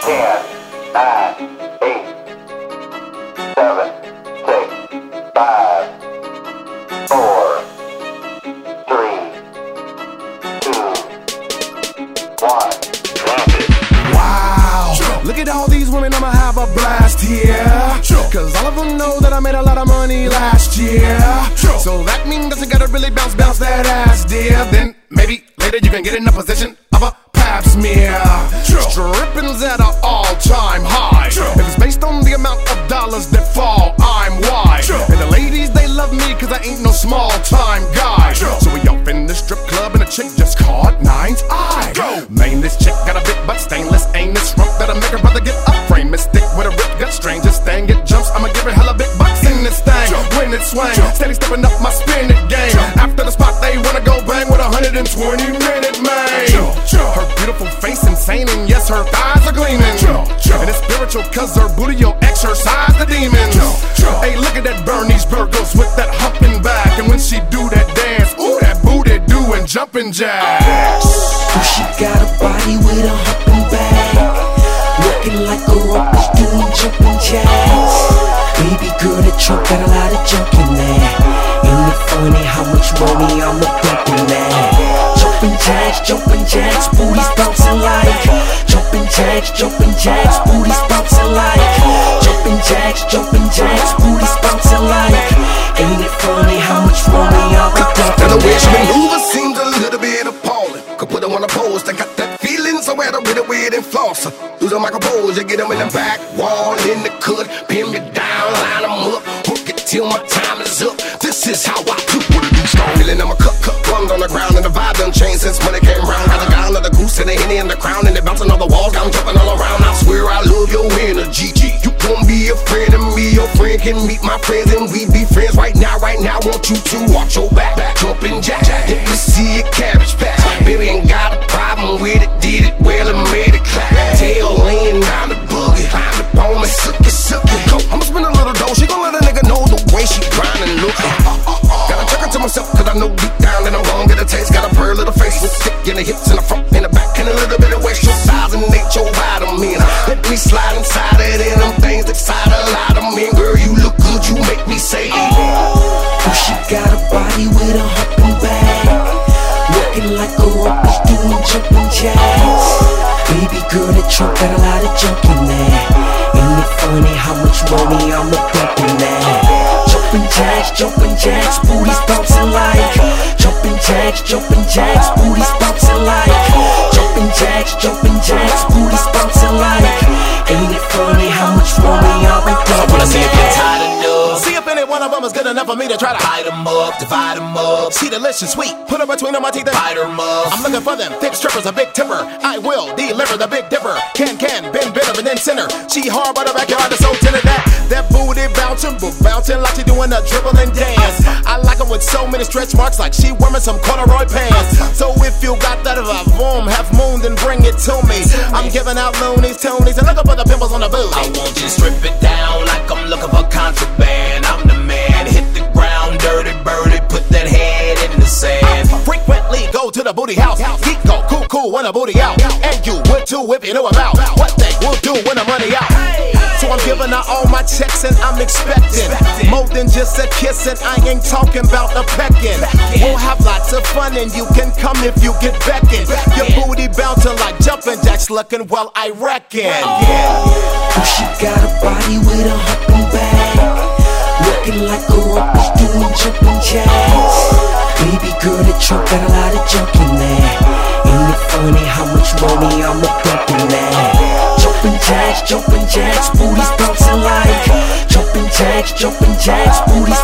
Look at all these women, I'ma have a blast here. Cause all of them know that I made a lot of money last year. So that means that you gotta really bounce that ass, dear. Then maybe later you can get in a position of a pap smear. Stripping's at an all-time high. If it's based on the amount of dollars that fall, I'm wide. And the ladies, they love me cause I ain't no small-time guy. So we off in the strip club and a chick just caught Nine's eye. Man, this chick got a big butt, stainless anus rump that'll make her brother get up. Frame it, stick with a rip gut, strangest thing, it jumps. I'ma give it hella big bucks in this thing. When it swing, steady stepping up my spin it game. After the spot, they wanna go bang with 120-minute man. Her beautiful face insane, and yes, her thighs are gleaming. And it's spiritual cause her booty will exorcise the demons. Hey, look at that Bernie's Burgos with that humping back. And when she do that dance, ooh, that booty doing jumping jacks. Ooh, she got a body with a humping back, looking like a rumpus doing jumping jacks. Baby girl, the trunk got a lot of junk in there. Ain't it funny how much money I'ma dump in there? Jumping jacks, booties bouncing like. Jumping jacks, booties bouncing like. Jumping jacks, booties bouncing like. Ain't it funny how much money I'ma dump in there? Now the way she moves seems a little bit appalling. Could put her on a post, I got that feeling, so I had to with it with and floss her. Lose her micropose, you get them in the back wall, in the cut, pin me down, line them up, hook it till my time is up. This is how I do what it do strong. Feeling I'm a cut, plunged on the ground, and the vibe done changed since money came round. Got the guy under the goose and the henny in the crown, and they bouncing on the walls, got them jumping all around. I swear I love your energy. You gon' be a friend of me, your friend can meet my friends, and we be friends right now. Want you to watch your back, jumping jack. Let me see a cabbage patch. Baby ain't got a problem with it, did it well and made it clap. Tail laying down the boogie, climbed up on me, suck it, go. I'ma spend a little dough, she gon' let a nigga know the way she grindin' lookin'. Gotta check it to myself, cause I know deep down that I'm gon' get a taste. Got a pearl little face with thick in the hips and the front and the back, and a little bit of waist. Your size and ain't your vitamin. Let me slide inside it, and them things excite a lot of men. Girl, you look good, you make me say Ooh, she got a body with a humping back, looking like a rumpus doing jumping jacks. Baby girl, the trunk got a lot of junk in there. Ain't it funny how much money I'ma dump in there? Jumping jacks, booties bouncing like. Jumping jacks, booties bouncing like. Jumping jacks, booties bouncing like. Ain't it funny how much money I'ma dump in there? See if you're tired enough. See if any one of them is good enough for me to try to Light 'em up, divide 'em up. see delicious sweet, put her between my teeth and Bite 'em up. I'm looking for them thick strippers, a big tipper. I will deliver the big dipper. Can, bend bitter and then sinner. She hard but her backyard is so tender that booty bouncing like she doing a dribble and dance. I like her with so many stretch marks like she wearing some corduroy pants. So if you got that half moon, then bring it to me. I'm giving out loonies, tonies, and looking for the pimples on the booty. I want you to strip it down like I'm looking for contraband. I'm the man, hit the ground, dirty birdie, put that head in the sand. Frequently go to the booty house. Geek go cool when the booty out. And you would too if you knew about what they will do when the money out. So I'm giving her all my checks and I'm expecting more than just a kiss, and I ain't talking about a pecking. We'll have lots of fun and you can come if you get beckoned. Your booty bouncing like jumping jacks, looking well, I reckon. Ooh, she got a body with a humping back, looking like a rumpus doing jumping jacks. Baby girl, the trunk got a lot of junk in there. Ain't it funny how much money I'ma dump in there? Jumping jacks, booties bouncing like. Jumping jacks, booties bouncing like. Ain't it funny how much money I'ma dump in there? Ooh, she got a body with a humping back, looking like a rumpus doing jumping jacks. Baby girl, the trunk got a lot of junk in there. Ain't it funny how much money I'ma dump in there? Jumping jacks, booties